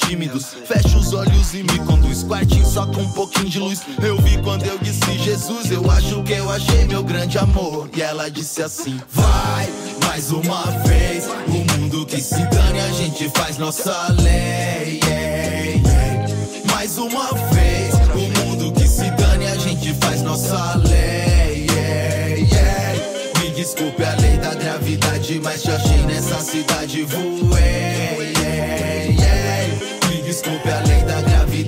tímidos. Fecho os olhos e me conduz, quartinho só com um pouquinho de luz. Eu vi quando eu disse Jesus, eu acho que eu achei meu grande amor. E ela disse assim: vai, mais uma vez, o mundo que se dane, a gente faz nossa lei. Mais uma vez, o mundo que se dane, a gente faz nossa lei. Me desculpe a lei da gravidade, mas te achei nessa cidade, voei. Me desculpe a lei da gravidade.